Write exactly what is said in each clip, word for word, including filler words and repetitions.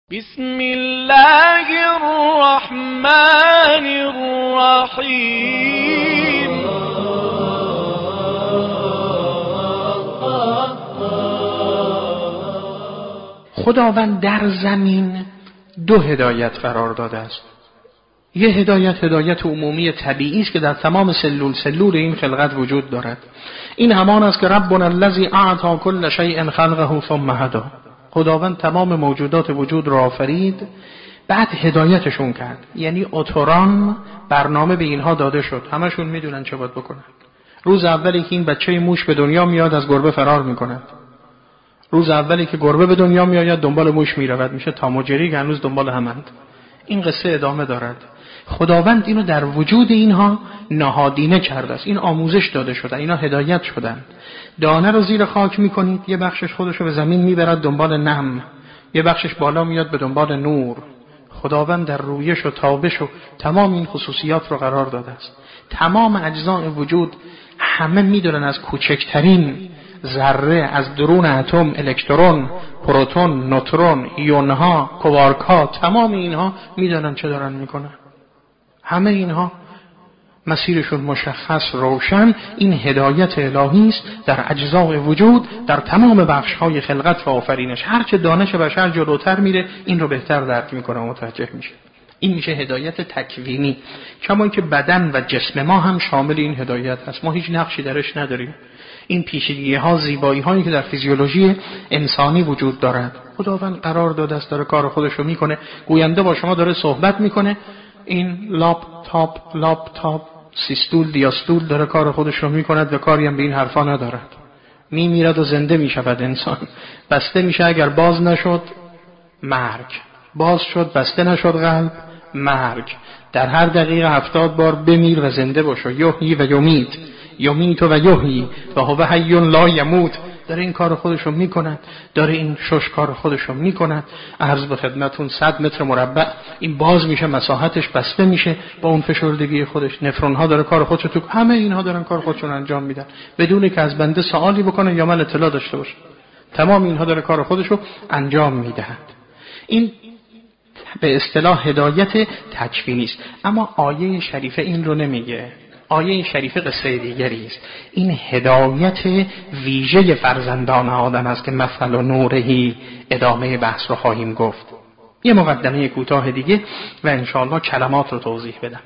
بسم الله الرحمن الرحیم. خداوند در زمین دو هدایت قرار داده است. یه هدایت هدایت عمومی طبیعی است که در تمام سلول سلول این خلقت وجود دارد. این همان است که ربنا الذی اعطی کل شیء خلقه ثم هدی. خداوند تمام موجودات وجود را آفرید، بعد هدایتشون کرد. یعنی اتوران برنامه به اینها داده شد، همشون میدونن چه باید بکنن. روز اولی که این بچه موش به دنیا میاد از گربه فرار میکند. روز اولی که گربه به دنیا میآید دنبال موش میرود، میشه تام و جری که هنوز دنبال همند. این قصه ادامه دارد. خداوند اینو در وجود اینها نهادینه کرده است. این آموزش داده شده، اینا هدایت شدن. دانه رو زیر خاک میکنید، یه بخشش خودش رو به زمین میبرد دنبال نم، یه بخشش بالا میاد به دنبال نور. خداوند در رویش و تابش و تمام این خصوصیات رو قرار داده است. تمام اجزای وجود همه میدونن، از کوچکترین ذره، از درون اتم الکترون، پروتون، نوترون، ایونها، کوارک‌ها، تمام اینها میدونن چه دارن میکنن. همه اینها مسیرشون مشخص، روشن. این هدایت الهی است در اجزای وجود، در تمام بخش‌های خلقت و آفرینش. هر چه دانش بشر جلوتر میره این رو بهتر درک میکنه و متوجه میشه. این میشه هدایت تکوینی. کما اینکه بدن و جسم ما هم شامل این هدایت هست. ما هیچ نقشی درش نداریم. این پیچیدگی‌ها، زیبایی‌هایی که در فیزیولوژی انسانی وجود دارد، خداوند قرار داده است داره کار خودش رو میکنه. گوینده با شما داره صحبت میکنه، این لاپتاپ لاپتاپ سیستول دیاستول داره کار خودش رو میکند و کاری هم به این حرفا ندارد. میمیرد و زنده میشود انسان. بسته میشه، اگر باز نشد مرگ، باز شد بسته نشد قلب، مرگ. در هر دقیقه هفتاد بار بمیر و زنده باشو. یحیی و یمیت، یمیت و یحیی و هو حی لا یموت. داره این کار خودش رو میکند، داره این شش کار خودش رو میکند. عرض به خدمتون صد متر مربع این باز میشه، مساحتش بسته میشه با اون فشردگی خودش. نفرون ها داره کار خودش تو، همه اینها دارن کار خودشون انجام میدن بدون که از بنده سوالی بکنه یا من اطلاع داشته باشه. تمام اینها داره کار خودش رو انجام میدهد. این به اصطلاح هدایت تکوینی است. اما آیه شریفه این رو نمیگه. آیه شریفه قصه دیگری است. این هدایت ویژه فرزندان آدم است که مثل و نورهی. ادامه بحث رو خواهیم گفت. یه مقدمه کوتاه دیگه و انشاءالله کلمات رو توضیح بدم.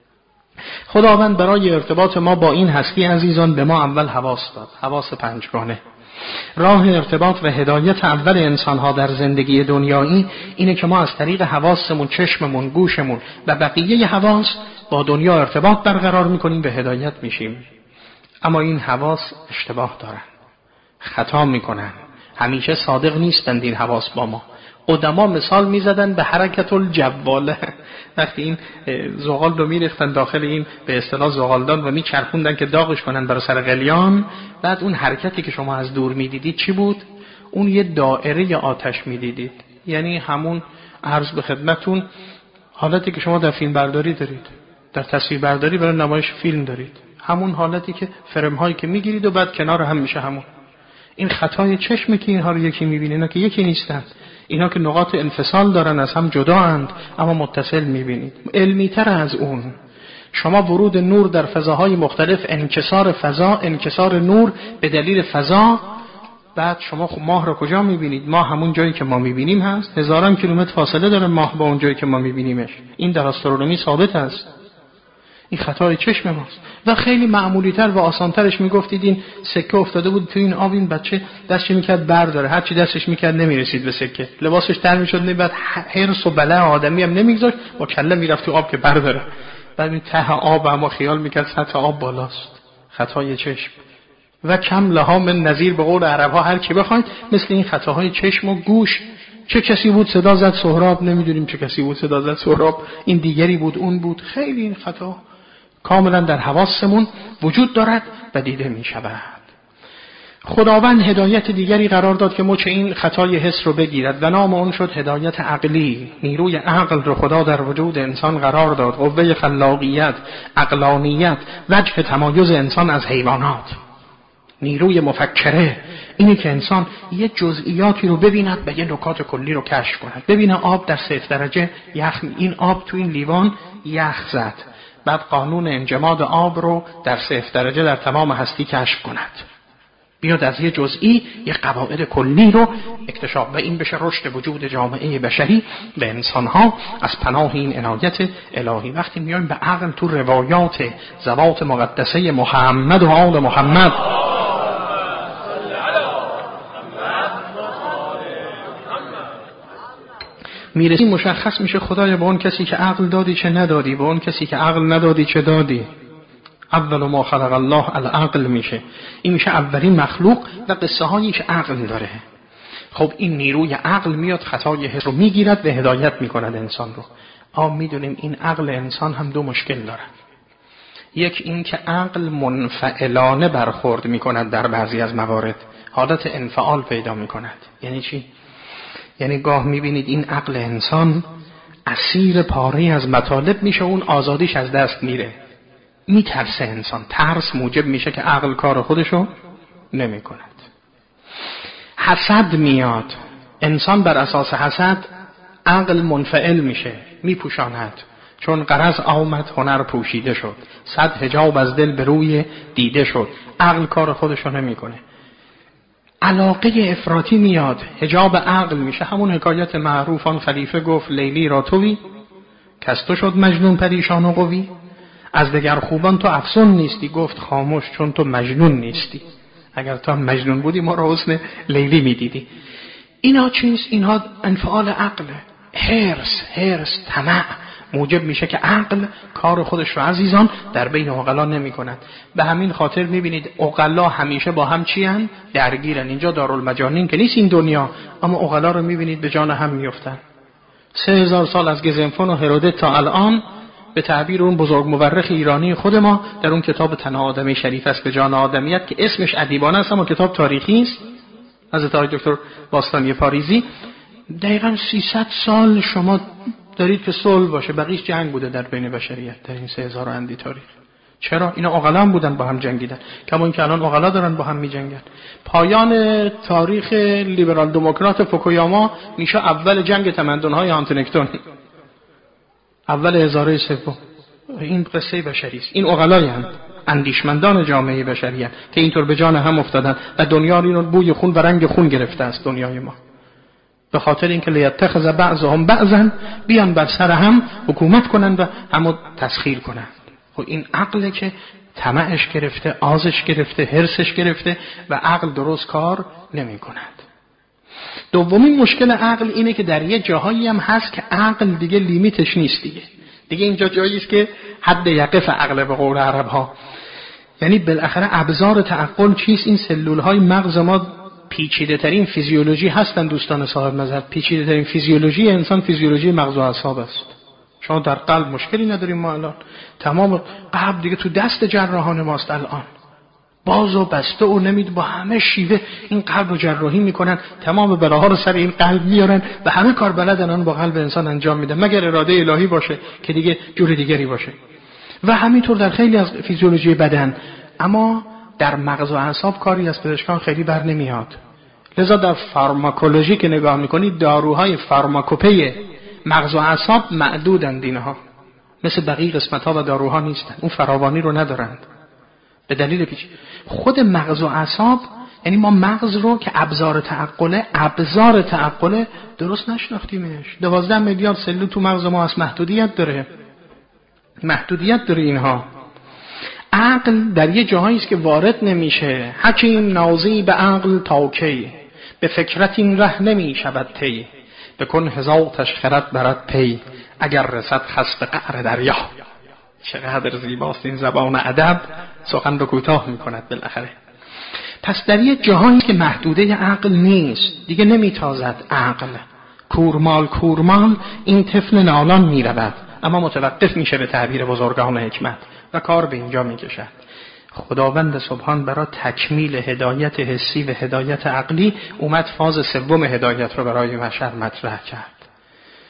خداوند برای ارتباط ما با این هستی عزیزان به ما اول حواس داد، حواس پنجگانه. راه ارتباط و هدایت اول انسان‌ها در زندگی دنیایی اینه که ما از طریق حواسمون، چشممون، گوشمون و بقیه حواس با دنیا ارتباط برقرار میکنیم، به هدایت میشیم. اما این حواس اشتباه دارن، خطا میکنن، همیشه صادق نیستند این حواس با ما. قدما مثال میزدن به حرکت الجواله. وقتی این زغال رو میریختن داخل این به اصطلاح زغالدان و میچرخوندن که داغش کنن برای سر قلیان، بعد اون حرکتی که شما از دور میدیدید چی بود؟ اون یه دائره آتش میدیدید. یعنی همون عرض به خدمتون حالتی که شما در فیلم برداری دارید، در تصویر برداری برای نمایش فیلم دارید، همون حالتی که فرم هایی که میگیرید و بعد کنار هم میشه همون. این خطای چشمه که اینها رو یکی میبینه، اینا که یکی نیستن. اینا که نقاط انفصال دارن، از هم جدا اند اما متصل میبینید. علمی تر از اون، شما ورود نور در فضاهای مختلف، انکسار فضا، انکسار نور به دلیل فضا، بعد شما خب ماه رو کجا میبینید؟ ماه همون جایی که ما میبینیم هست. هزاران کیلومتر فاصله داره ماه با اون جایی که ما میبینیمش. این در آسترونومی ثابت است. این خطای چشم ماست. و خیلی معمولی تر و آسان ترش میگفتید این سکه افتاده بود تو این آب، این بچه دستش میکرد برداره، هر چی دستش میکرد نمیرسید به سکه، لباسش در میشد، نه بعد حرص و بلع آدمی هم نمیگذاشت، با کله میرفت تو آب که برداره. بعد این ته آب اما خیال میکرد سطح آب بالاست. خطای چشم. و کم لها من نظیر، به قول عرب ها هر کی بخواید مثل این خطاهای چشم و گوش. چه کسی بود صدا زد سهراب، نمیدونیم چه کسی بود صدا زد سهراب، این دیگری بود، اون بود. خیلی این خطا کاملا در حواسمون وجود دارد و دیده می شود. خداوند هدایت دیگری قرار داد که مچ این خطای حس رو بگیرد و نام اون شد هدایت عقلی. نیروی عقل رو خدا در وجود انسان قرار داد، قوه خلاقیت، عقلانیت، وجه تمایز انسان از حیوانات. نیروی مفکره اینه که انسان یه جزئیاتی رو ببیند و یه نکات کلی رو کشف کند. ببینه آب در صفر درجه یخ، این آب تو این لیوان یخ زد، بعد قانون انجماد آب رو در صفر درجه در تمام هستی کشف کند. بیاد از یه جزئی یه قواعد کلی رو اکتشاف و این بشه رشد وجود جامعه بشری و انسانها از پناه این عنایت الهی. وقتی میایم به عقل تو روایات ذوات مقدسه محمد و آل محمد میرسیم، مشخص میشه خدایا به اون کسی که عقل دادی چه ندادی، به اون کسی که عقل ندادی چه دادی. اول ما خلق الله العقل میشه، این میشه اولین مخلوق و قصه هایی که عقل داره. خب این نیروی عقل میاد خطای حس رو میگیرد و هدایت میکند انسان رو. آم میدونیم این عقل انسان هم دو مشکل داره. یک این که عقل منفعلانه برخورد میکند، در بعضی از موارد حالت انفعال پیدا میکند. یعنی چی؟ یعنی گاه میبینید این عقل انسان اسیر پاره از مطالب میشه، اون آزادیش از دست میره، میترسه انسان، ترس موجب میشه که عقل کار خودشو نمی کند. حسد میاد، انسان بر اساس حسد عقل منفعل میشه، میپوشاند، چون غرض آمد هنر پوشیده شد، صد حجاب از دل به روی دیده شد، عقل کار خودشو نمی کنه. علاقه افراطی میاد، حجاب عقل میشه، همون حکایت معروفان خلیفه گفت لیلی را توی کس تو شد مجنون پریشان و قوی، از دگر خوبان تو افسون نیستی، گفت خاموش چون تو مجنون نیستی، اگر تو هم مجنون بودی ما را حسن لیلی میدیدی. اینا چیست؟ اینها انفعال عقله. هرس هرس طمع موجب میشه که عقل کار خودش رو عزیزان در بین عقلا نمی کند. به همین خاطر میبینید عقلا همیشه با هم چی هن؟ درگیرن. اینجا دارالمجانین که نیست این دنیا، اما عقلا رو میبینید به جان هم میفتن. سه هزار سال از گزنفون و هرودت تا الان به تعبیر اون بزرگ مورخ ایرانی خود ما در اون کتاب تنها آدمی شریف است به جان آدمیت که اسمش ادیبانه است اما کتاب تاریخی است، از آقای دکتر باستانی پاریزی، دقیقاً سیصد سال شما دارید که صلح باشه، بقیش جنگ بوده در بین بشریت در این سه هزار اندی تاریخ. چرا؟ اینا عقلا هم بودن با هم جنگیدن، کما اینکه الان عقلا دارن با هم میجنگن. پایان تاریخ لیبرال دموکرات فوکویاما میشه اول جنگ تمدن‌های هانتینگتون، اول هزاره سوم. این قصه بشری است. این عقلایی هم اندیشمندان جامعه بشری هم که اینطور به جان هم افتادن و دنیا رو بوی خون و رنگ خون گرفته است دنیای ما، به خاطر اینکه لیتخذ بعضهم بعضا، بیان بر سر هم حکومت کنن و همو تسخیر کنن. خب این عقله که طمعش گرفته، آزش گرفته، حرسش گرفته و عقل درست کار نمی کند. دومین مشکل عقل اینه که در یه جاهایی هم هست که عقل دیگه لیمیتش نیست، دیگه دیگه اینجا جایی است که حد یقف عقل به قول عرب ها. یعنی بالاخره ابزار تعقل چیست؟ این سلول های مغز ما پیچیده ترین فیزیولوژی هستن دوستان صاحب نظر. پیچیده ترین فیزیولوژی انسان فیزیولوژی مغز و اعصاب است. شما در قلب مشکلی نداریم ما الان، تمام قلب دیگه تو دست جراحان ماست الان، باز و بسته و نمید با همه شیوه این قلب رو جراحی میکنن، تمام بلاها رو سر این قلب میارن و همه کار بلدن آن با قلب انسان انجام میدن، مگر اراده الهی باشه که دیگه جور دیگری باشه. و همینطور در خیلی از فیزیولوژی بدن. اما در مغز و اعصاب کاری از پزشکان خیلی بر نمیاد. لذا در فارماکولوژی که نگاه میکنید داروهای فارماکوپی مغز و اعصاب معدودند، اینها مثل بقیه قسمت ها و داروها نیستن، اون فراوانی رو ندارند. به دلیل پیچ خود مغز و اعصاب، یعنی ما مغز رو که ابزار تعقله ابزار تعقله درست نشناختیمش. دوازده میلیارد سلول تو مغز ما از محدودیت داره، محدودیت داره اینها. عقل در یه جاهایی است که وارد نمیشه. حکیم نازی به عقل تا کی، به فکرت این ره نمی شود تی، بکن هزارتش خرد برد پی، اگر رسد خست قعر دریا. چقدر زیباست این زبان ادب، سخن رو کوتاه میکند بالاخره. پس در یه جاهایی که محدوده عقل نیست، دیگه نمیتازد عقل. کورمال کورمال این طفل نالان میرود، اما متوقف میشه به تعبیر بزرگان حکمت و کار به اینجا میکشد. خداوند سبحان برای تکمیل هدایت حسی و هدایت عقلی اومد فاز سوم هدایت رو برای بشر مطرح کرد.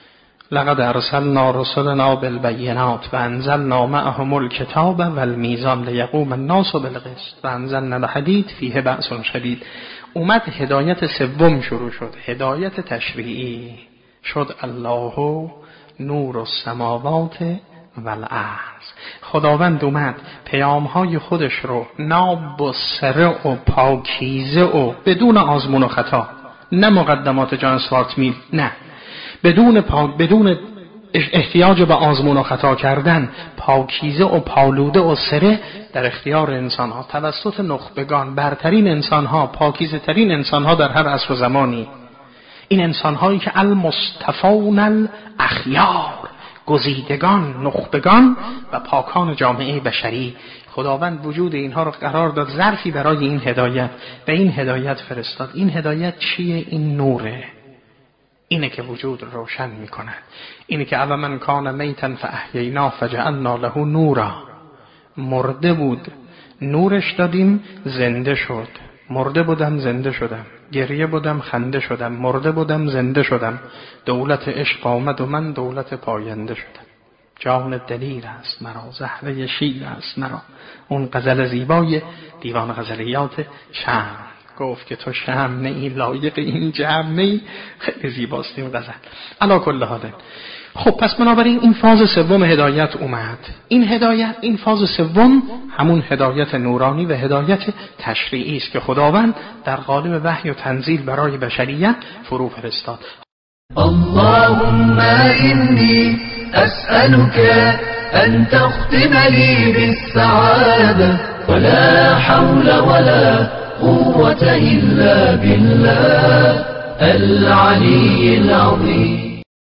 لقد ارسلنا رسلنا بالبینات و انزلنا معهم الکتاب والمیزان لیقوم الناس بالقسط و انزلنا الحدید فیه بأس شدید. اومد هدایت سوم شروع شد، هدایت تشریعی شد. الله نور السماوات والارض. خداوند اومد پیامهای خودش رو ناب و سره و پاکیزه و بدون آزمون و خطا، نه مقدمات جان استوارت میل، نه، بدون پاک، بدون احتیاج به آزمون و خطا کردن، پاکیزه و پالوده و سره در اختیار انسان ها توسط نخبگان، برترین انسان ها، پاکیزه ترین انسان ها در هر عصر و زمانی. این انسان هایی که المصطفون الاخیار، گزیدگان، نخبگان و پاکان جامعه بشری. خداوند وجود اینها رو قرار داد ظرفی برای این هدایت و این هدایت فرستاد. این هدایت چیه؟ این نوره، اینه که وجود روشن میکند. اینه که اول من کان میتن فاحیینا فجعلنا له نورا. مرده بود نورش دادیم زنده شد. مرده بودم زنده شدم، گریه بودم خنده شدم، مرده بودم زنده شدم. دولت عشق آمد و من دولت پاینده شدم. جان دلیر است مرا، زهره شیر است مرا. اون غزل زیبای دیوان غزلیات شمع گفت که تو شمع نئی لایق این جمع نئی. خیلی زیباست این غزل. علا کل حال. خب پس بنابراین این فاز سوم هدایت اومد. این هدایت، این فاز سوم همون هدایت نورانی و هدایت تشریعی است که خداوند در قالب وحی و تنزیل برای بشریت فرو فرستاد. اللهم انی اسألك ان تختم لي بالسعادة ولا حول ولا قوة إلا بالله العلي العظيم.